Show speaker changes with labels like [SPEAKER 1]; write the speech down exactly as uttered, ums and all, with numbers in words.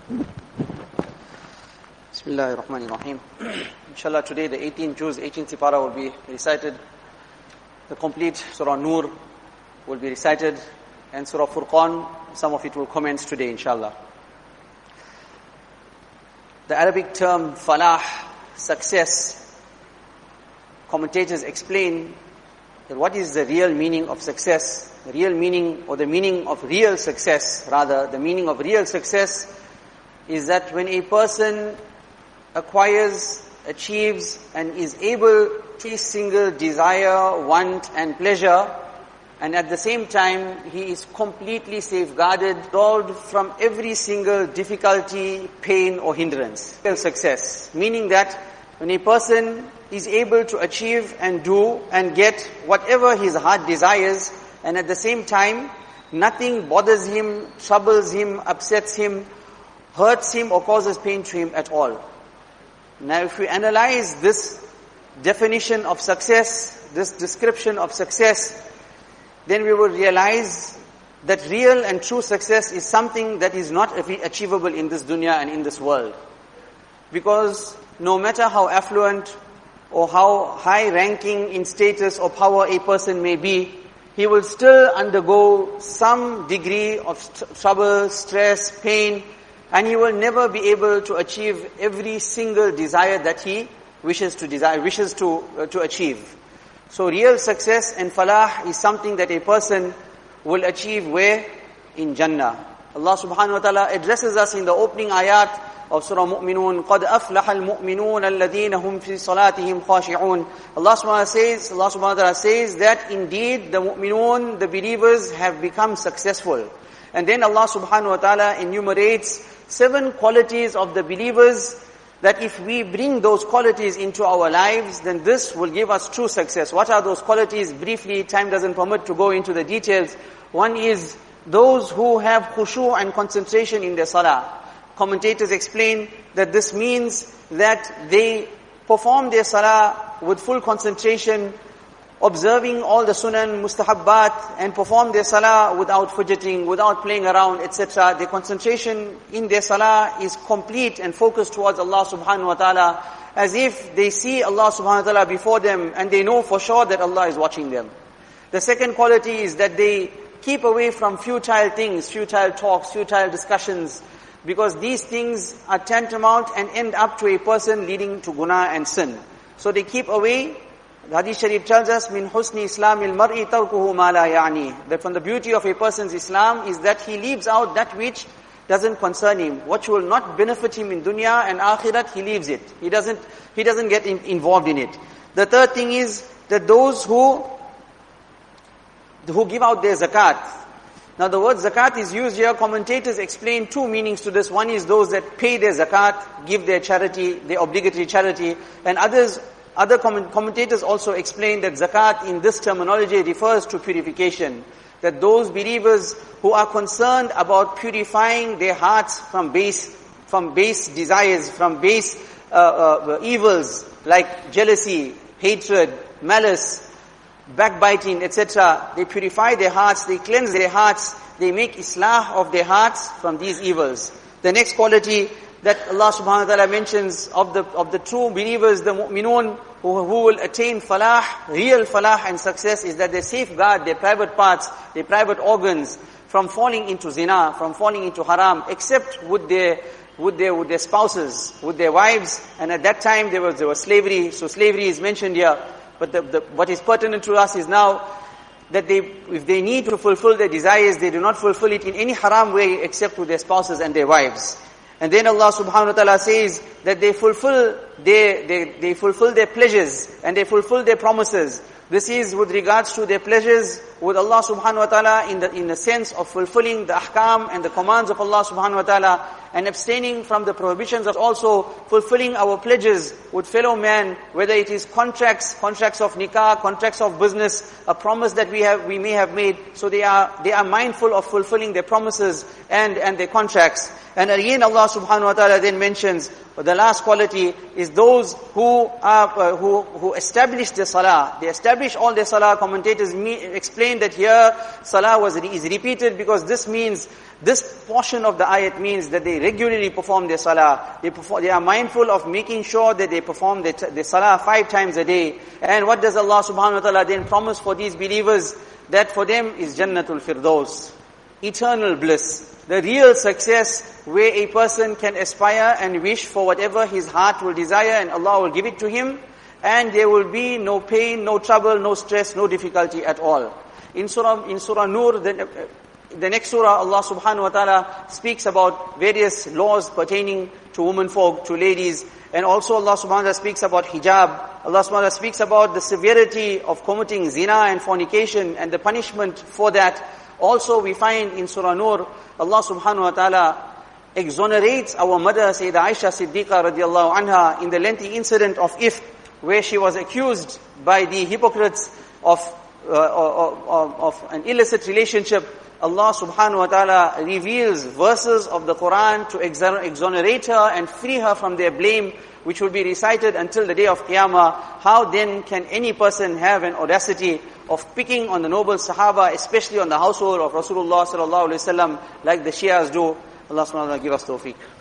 [SPEAKER 1] Bismillahir Rahmanir Rahim. Inshallah, today the eighteenth juz, eighteenth Sipara will be recited. The complete Surah Nur will be recited, and Surah Furqan, some of it will commence today, inshallah. The Arabic term falah, success, commentators explain that what is the real meaning of success. The real meaning, or the meaning of real success, rather, the meaning of real success is that when a person acquires, achieves, and is able to a single desire, want, and pleasure, and at the same time he is completely safeguarded, walled from every single difficulty, pain, or hindrance. Real success, meaning that when a person is able to achieve and do and get whatever his heart desires, and at the same time nothing bothers him, troubles him, upsets him, hurts him, or causes pain to him at all. Now if we analyze this definition of success, this description of success, then we will realize that real and true success is something that is not achievable in this dunya and in this world. Because no matter how affluent or how high ranking in status or power a person may be, he will still undergo some degree of st- trouble, stress, pain, and he will never be able to achieve every single desire that he wishes to desire, wishes to uh, to achieve. So real success and falah is something that a person will achieve where? In Jannah. Allah subhanahu wa ta'ala addresses us in the opening ayat of Surah Mu'minun, قَدْ أَفْلَحَ الْمُؤْمِنُونَ الَّذِينَ هُمْ فِي صَلَاتِهِمْ خَاشِعُونَ. Allah subhanahu wa ta'ala says, Allah subhanahu wa ta'ala says that indeed the mu'minun, the believers, have become successful. And then Allah subhanahu wa ta'ala enumerates seven qualities of the believers that if we bring those qualities into our lives, then this will give us true success. What are those qualities? Briefly, time doesn't permit to go into the details. One is those who have khushu' and concentration in their salah. Commentators explain that this means that they perform their salah with full concentration, observing all the sunan, mustahabbat, and perform their salah without fidgeting, without playing around, et cetera. Their concentration in their salah is complete and focused towards Allah subhanahu wa ta'ala, as if they see Allah subhanahu wa ta'ala before them, and they know for sure that Allah is watching them. The second quality is that they keep away from futile things, futile talks, futile discussions, because these things are tantamount and end up to a person leading to guna and sin. So they keep away. The Hadith Sharif tells us, "Min husni Islamil mar'i tarkuhu ma la ya'ni." That from the beauty of a person's Islam is that he leaves out that which doesn't concern him, what will not benefit him in dunya and akhirat. He leaves it. He doesn't. He doesn't get in, involved in it. The third thing is that those who who give out their zakat. Now the word zakat is used here. Commentators explain two meanings to this. One is those that pay their zakat, give their charity, their obligatory charity, and others. Other commentators also explain that zakat in this terminology refers to purification. That those believers who are concerned about purifying their hearts from base, from base desires, from base uh, uh, evils like jealousy, hatred, malice, backbiting, et cetera. They purify their hearts, they cleanse their hearts, they make islah of their hearts from these evils. The next quality that Allah subhanahu wa ta'ala mentions of the of the true believers, the mu'minun, who, who will attain falah, real falah and success, is that they safeguard their private parts, their private organs from falling into zina, from falling into haram, except with their with their with their spouses, with their wives. And at that time there was there was slavery, so slavery is mentioned here. But the, the, what is pertinent to us is now that they, if they need to fulfill their desires, they do not fulfill it in any haram way except with their spouses and their wives. And then Allah subhanahu wa ta'ala says that they fulfill their, they, they fulfill their pleasures and they fulfill their promises. This is with regards to their pleasures with Allah subhanahu wa ta'ala in the, in the sense of fulfilling the ahkam and the commands of Allah subhanahu wa ta'ala, and abstaining from the prohibitions, of also fulfilling our pledges with fellow man, whether it is contracts, contracts of nikah, contracts of business, a promise that we have, we may have made. So they are, they are mindful of fulfilling their promises and, and their contracts. And again Allah subhanahu wa ta'ala then mentions, the last quality is those who are, uh, who, who establish the salah, they establish establish all their salah. Commentators me- explain that here salah was re- is repeated because this means, this portion of the ayat means that they regularly perform their salah. They perform, they are mindful of making sure that they perform their, their salah five times a day. And what does Allah subhanahu wa ta'ala then promise for these believers? That for them is Jannatul Firdaus, eternal bliss. The real success where a person can aspire and wish for whatever his heart will desire and Allah will give it to him. And there will be no pain, no trouble, no stress, no difficulty at all. In Surah, in Surah Nur, the, the next Surah, Allah subhanahu wa ta'ala speaks about various laws pertaining to womenfolk, to ladies. And also Allah subhanahu wa ta'ala speaks about hijab. Allah subhanahu wa ta'ala speaks about the severity of committing zina and fornication and the punishment for that. Also we find in Surah Nur, Allah subhanahu wa ta'ala exonerates our mother Sayyidah Aisha Siddiqa radiallahu anha in the lengthy incident of Ifk, where she was accused by the hypocrites of, uh, of, of an illicit relationship. Allah subhanahu wa ta'ala reveals verses of the Quran to exonerate her and free her from their blame, which will be recited until the day of Qiyamah. How then can any person have an audacity of picking on the noble Sahaba, especially on the household of Rasulullah sallallahu alaihi wasallam, like the Shias do? Allah subhanahu wa ta'ala give us tawfiq.